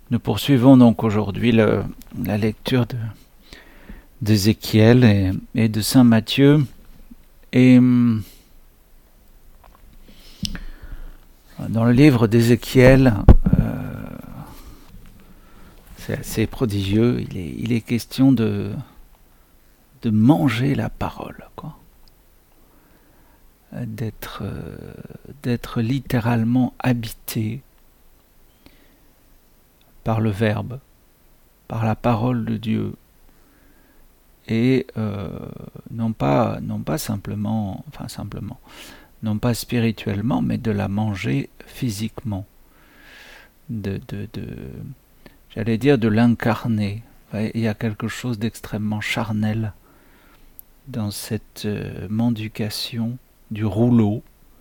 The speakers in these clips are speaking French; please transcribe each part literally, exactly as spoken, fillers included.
Nous poursuivons donc aujourd'hui le, la lecture de, d'Ézéchiel et, et de Saint Matthieu. Et dans le livre d'Ézéchiel, euh, c'est assez prodigieux, il est, il est question de, de manger la parole, quoi. D'être, euh, d'être littéralement habité par le Verbe, par la parole de Dieu, et euh, non pas, non pas simplement, enfin simplement, non pas spirituellement, mais de la manger physiquement, de, de, de j'allais dire de l'incarner. Il y a quelque chose d'extrêmement charnel dans cette euh, mendication du rouleau,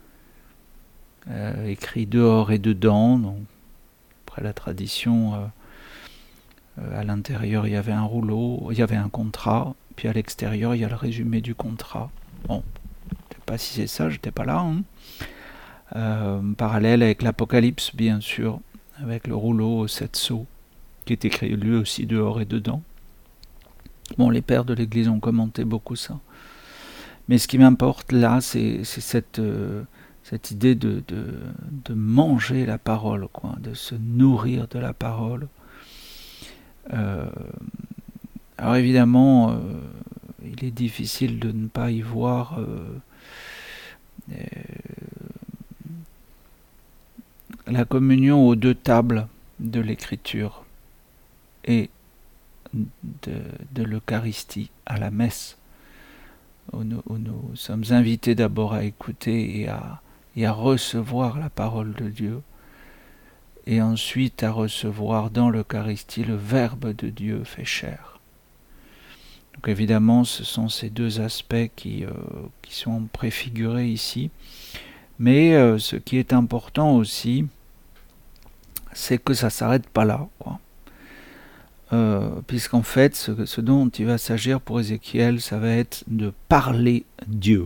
euh, écrit dehors et dedans. Donc, après la tradition, euh, euh, à l'intérieur il y avait un rouleau, il y avait un contrat, puis à l'extérieur il y a le résumé du contrat. Bon, je ne sais pas si c'est ça, j'étais pas là. Hein. Euh, parallèle avec l'Apocalypse, bien sûr, avec le rouleau aux sept sceaux, qui est écrit lui aussi dehors et dedans. Bon, les pères de l'Église ont commenté beaucoup ça. Mais ce qui m'importe là, c'est, c'est cette, euh, cette idée de, de, de manger la parole, quoi, de se nourrir de la parole. Euh, alors évidemment, euh, il est difficile de ne pas y voir euh, euh, la communion aux deux tables de l'écriture et de, de l'Eucharistie à la messe, où nous, où nous sommes invités d'abord à écouter et à, et à recevoir la parole de Dieu, et ensuite à recevoir dans l'Eucharistie le Verbe de Dieu fait chair. Donc évidemment, ce sont ces deux aspects qui, euh, qui sont préfigurés ici. Mais euh, ce qui est important aussi, c'est que ça ne s'arrête pas là, quoi. Euh, puisqu'en fait, ce, ce dont il va s'agir pour Ézéchiel, ça va être de parler Dieu.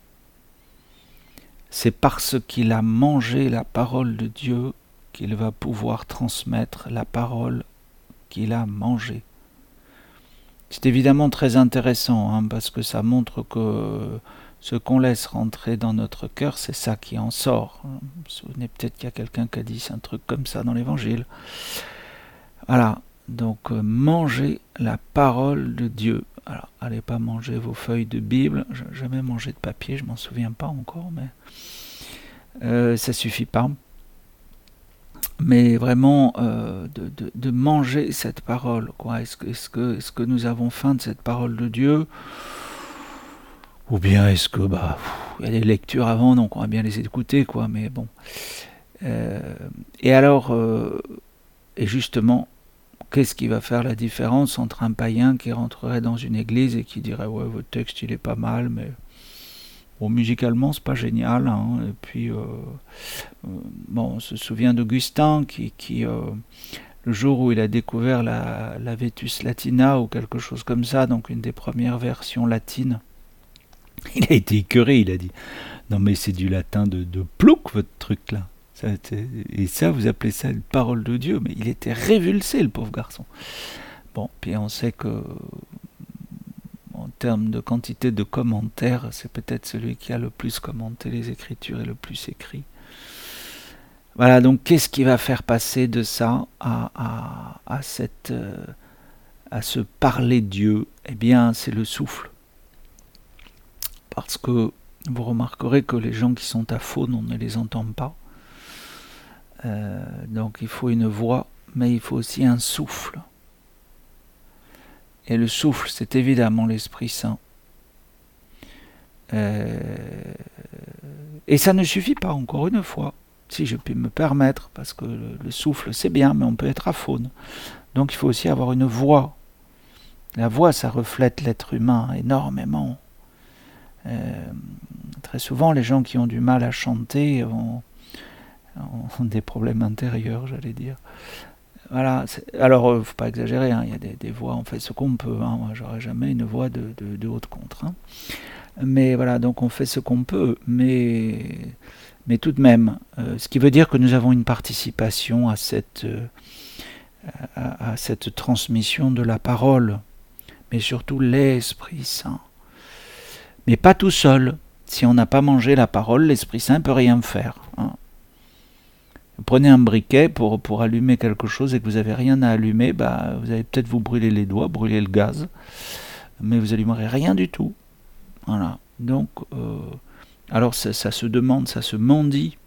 C'est parce qu'il a mangé la parole de Dieu qu'il va pouvoir transmettre la parole qu'il a mangée. C'est évidemment très intéressant, hein, parce que ça montre que ce qu'on laisse rentrer dans notre cœur, c'est ça qui en sort. Vous vous souvenez peut-être qu'il y a quelqu'un qui a dit un truc comme ça dans l'Évangile. Voilà, donc euh, mangez la parole de Dieu. Alors, allez pas manger vos feuilles de Bible. J'ai jamais mangé de papier, je m'en souviens pas encore, mais euh, ça suffit pas. Mais vraiment euh, de, de, de manger cette parole, quoi. Est-ce que, est-ce que, est-ce que nous avons faim de cette parole de Dieu? Ou bien est-ce que bah il y a des lectures avant, donc on va bien les écouter, quoi. Mais bon. Euh, et alors, euh, et justement, qu'est-ce qui va faire la différence entre un païen qui rentrerait dans une église et qui dirait ouais, votre texte il est pas mal, mais bon, musicalement c'est pas génial, hein. Et puis euh, euh, bon, on se souvient d'Augustin qui, qui euh, le jour où il a découvert la, la Vetus Latina ou quelque chose comme ça, donc une des premières versions latines, il a été écœuré, il a dit non mais c'est du latin de, de plouc votre truc là. Ça, et ça, vous appelez ça une parole de Dieu, mais il était révulsé, le pauvre garçon. Bon, puis on sait que, en termes de quantité de commentaires, c'est peut-être celui qui a le plus commenté les Écritures et le plus écrit. Voilà, donc qu'est-ce qui va faire passer de ça à, à, à, cette, euh, à ce parler Dieu? Eh bien, c'est le souffle. Parce que vous remarquerez que les gens qui sont à faune, on ne les entend pas. Euh, donc il faut une voix, mais il faut aussi un souffle. Et le souffle, c'est évidemment l'Esprit Saint. Euh, et ça ne suffit pas, encore une fois, si je puis me permettre, parce que le, le souffle, c'est bien, mais on peut être aphone. Donc il faut aussi avoir une voix. La voix, ça reflète l'être humain énormément. Euh, très souvent, les gens qui ont du mal à chanter ont ont des problèmes intérieurs, j'allais dire. Voilà. Alors, euh, faut pas exagérer, hein, il y a des, des voix, on fait ce qu'on peut. Hein, moi, j'aurais jamais une voix de, de, de haute contre. Hein. Mais voilà, donc on fait ce qu'on peut, mais, mais tout de même, euh, ce qui veut dire que nous avons une participation à cette, euh, à, à cette transmission de la parole, mais surtout l'Esprit Saint. Mais pas tout seul. Si on n'a pas mangé la parole, l'Esprit Saint ne peut rien faire. Hein. Vous prenez un briquet pour, pour allumer quelque chose et que vous n'avez rien à allumer, bah, vous allez peut-être vous brûler les doigts, brûler le gaz, mais vous n'allumerez rien du tout. Voilà. Donc, euh, alors ça, ça se demande, ça se mendie.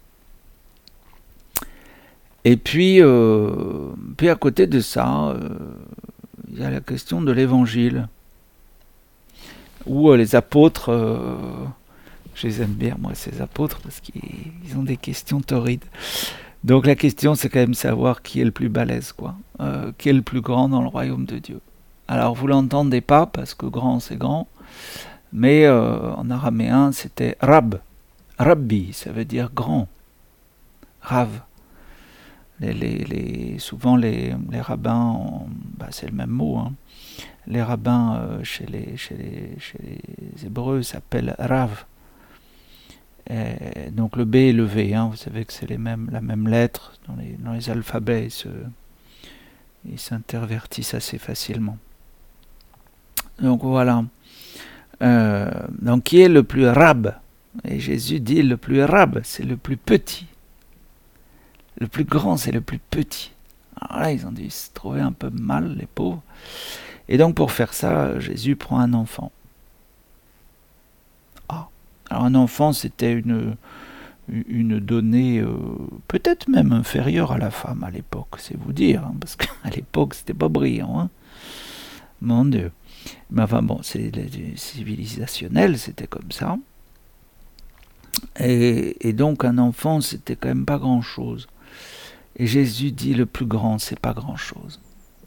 Et puis, euh, puis à côté de ça, euh, il y a la question de l'évangile, où euh, les apôtres, euh, je les aime bien moi ces apôtres, parce qu'ils ont des questions torrides. Donc la question c'est quand même savoir qui est le plus balèze, quoi, euh, qui est le plus grand dans le royaume de Dieu. Alors vous l'entendez pas, parce que grand c'est grand, mais euh, en araméen c'était Rab, Rabbi, ça veut dire grand, Rav. Les, les, les, souvent les, les rabbins, ont, bah c'est le même mot, hein. Les rabbins euh, chez, les, chez, les, chez les Hébreux s'appellent Rav. Et donc le B et le V, hein, vous savez que c'est les mêmes, la même lettre, dans les, dans les alphabets, ils, se, ils s'intervertissent assez facilement. Donc voilà. Euh, donc qui est le plus rab? Et Jésus dit le plus rab, c'est le plus petit. Le plus grand, c'est le plus petit. Alors là, ils ont dû se trouver un peu mal, les pauvres. Et donc pour faire ça, Jésus prend un enfant. Ah. Alors un enfant, c'était une, une donnée euh, peut-être même inférieure à la femme à l'époque, c'est vous dire, hein, parce qu'à l'époque, c'était pas brillant. Hein. Mon Dieu. Mais enfin bon, c'est civilisationnel, c'était comme ça. Et, et donc un enfant, c'était quand même pas grand-chose. Et Jésus dit, le plus grand, c'est pas grand-chose.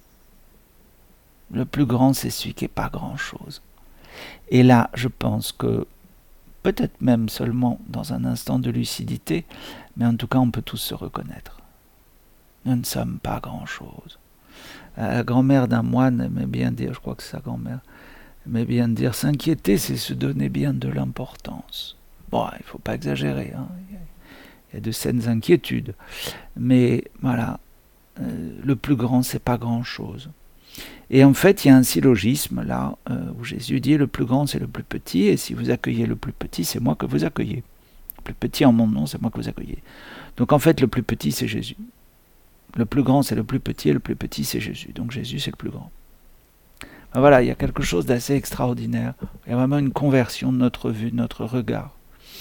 Le plus grand, c'est celui qui n'est pas grand-chose. Et là, je pense que, peut-être même seulement dans un instant de lucidité, mais en tout cas, on peut tous se reconnaître. Nous ne sommes pas grand-chose. La grand-mère d'un moine aimait bien dire, je crois que c'est sa grand-mère, aimait bien dire, s'inquiéter, c'est se donner bien de l'importance. Bon, il ne faut pas exagérer, hein. Il y a de saines inquiétudes. Mais voilà, euh, le plus grand, c'est pas grand-chose. Et en fait, il y a un syllogisme là, euh, où Jésus dit, le plus grand, c'est le plus petit, et si vous accueillez le plus petit, c'est moi que vous accueillez. Le plus petit en mon nom, c'est moi que vous accueillez. Donc en fait, le plus petit, c'est Jésus. Le plus grand, c'est le plus petit, et le plus petit, c'est Jésus. Donc Jésus, c'est le plus grand. Ben voilà, il y a quelque chose d'assez extraordinaire. Il y a vraiment une conversion de notre vue, de notre regard.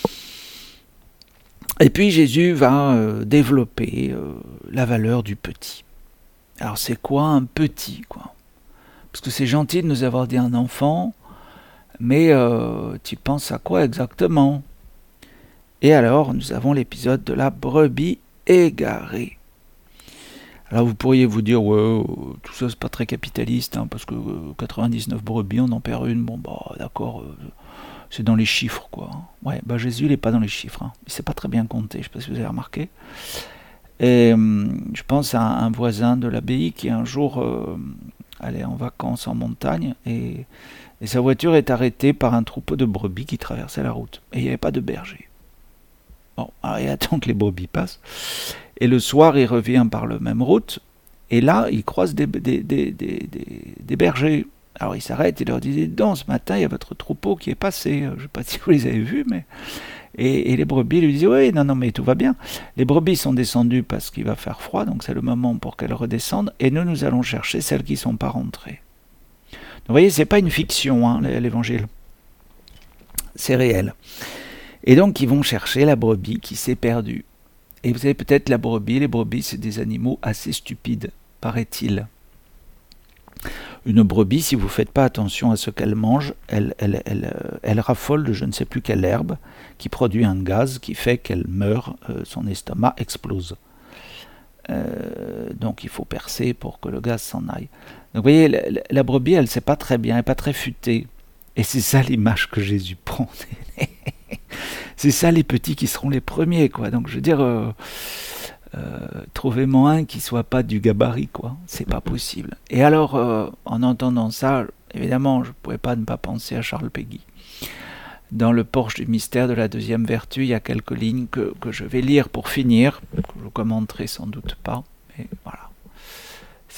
Et puis Jésus va euh, développer euh, la valeur du petit. Alors c'est quoi un petit, quoi? Parce que c'est gentil de nous avoir dit un enfant, mais euh, tu penses à quoi exactement? Et alors nous avons l'épisode de la brebis égarée. Alors vous pourriez vous dire, ouais, euh, tout ça c'est pas très capitaliste, hein, parce que euh, quatre-vingt-dix-neuf brebis, on en perd une, bon bah d'accord, euh, c'est dans les chiffres, quoi. Ouais, bah Jésus, il n'est pas dans les chiffres. Hein. Il ne sait pas très bien compter, je ne sais pas si vous avez remarqué. Et hum, je pense à un, un voisin de l'abbaye qui un jour euh, allait en vacances en montagne et, et sa voiture est arrêtée par un troupeau de brebis qui traversait la route. Et il n'y avait pas de berger. Bon, alors il attend que les brebis passent. Et le soir, il revient par la même route. Et là, il croise des, des, des, des, des, des bergers. Alors il s'arrête, il leur dit, donc ce matin il y a votre troupeau qui est passé, je ne sais pas si vous les avez vus, mais... Et, et les brebis lui disent, oui, non, non, mais tout va bien. Les brebis sont descendues parce qu'il va faire froid, donc c'est le moment pour qu'elles redescendent, et nous, nous allons chercher celles qui ne sont pas rentrées. Donc vous voyez, ce n'est pas une fiction, hein, l'évangile. C'est réel. Et donc ils vont chercher la brebis qui s'est perdue. Et vous savez peut-être la brebis, les brebis c'est des animaux assez stupides, paraît-il. Une brebis, si vous ne faites pas attention à ce qu'elle mange, elle, elle, elle, elle raffole de je ne sais plus quelle herbe qui produit un gaz qui fait qu'elle meurt, euh, son estomac explose. Euh, donc il faut percer pour que le gaz s'en aille. Donc vous voyez, la, la brebis, elle ne sait pas très bien, elle n'est pas très futée. Et c'est ça l'image que Jésus prend. C'est ça les petits qui seront les premiers, quoi. Donc je veux dire... Euh, Euh, trouvez-moi un qui soit pas du gabarit, quoi. C'est pas possible. Et alors, euh, en entendant ça, évidemment, je pouvais pas ne pas penser à Charles Péguy. Dans le Porche du mystère de la deuxième vertu, il y a quelques lignes que, que je vais lire pour finir, que je commenterai sans doute pas, mais voilà.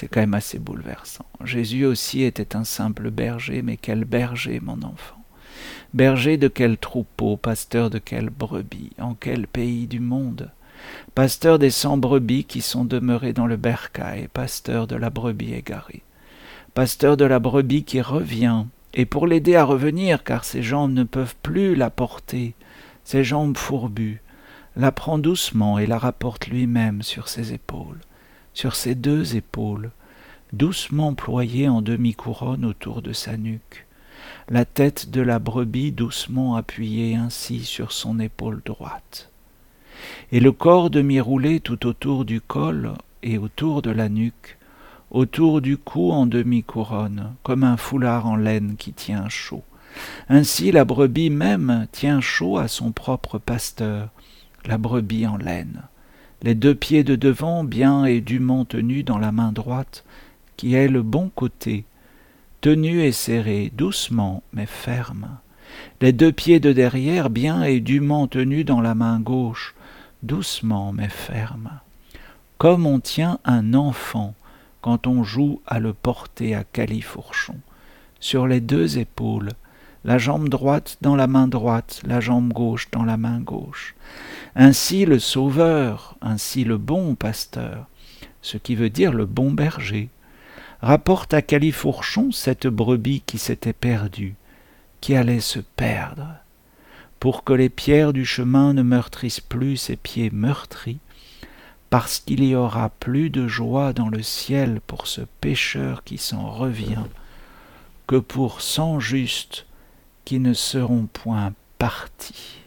C'est quand même assez bouleversant. Jésus aussi était un simple berger, mais quel berger, mon enfant! Berger de quel troupeau, pasteur de quelle brebis, en quel pays du monde? Pasteur des cent brebis qui sont demeurées dans le bercail, pasteur de la brebis égarée. Pasteur de la brebis qui revient, et pour l'aider à revenir, car ses jambes ne peuvent plus la porter, ses jambes fourbues, la prend doucement et la rapporte lui-même sur ses épaules, sur ses deux épaules, doucement ployées en demi-couronne autour de sa nuque, la tête de la brebis doucement appuyée ainsi sur son épaule droite, et le corps demi-roulé tout autour du col et autour de la nuque, autour du cou en demi-couronne, comme un foulard en laine qui tient chaud. Ainsi la brebis même tient chaud à son propre pasteur, la brebis en laine, les deux pieds de devant bien et dûment tenus dans la main droite, qui est le bon côté, tenus et serrés, doucement mais ferme, les deux pieds de derrière bien et dûment tenus dans la main gauche, doucement mais ferme, comme on tient un enfant quand on joue à le porter à califourchon, sur les deux épaules, la jambe droite dans la main droite, la jambe gauche dans la main gauche. Ainsi le Sauveur, ainsi le bon pasteur, ce qui veut dire le bon berger, rapporte à califourchon cette brebis qui s'était perdue, qui allait se perdre, pour que les pierres du chemin ne meurtrissent plus ses pieds meurtris, parce qu'il y aura plus de joie dans le ciel pour ce pécheur qui s'en revient, que pour cent justes qui ne seront point partis.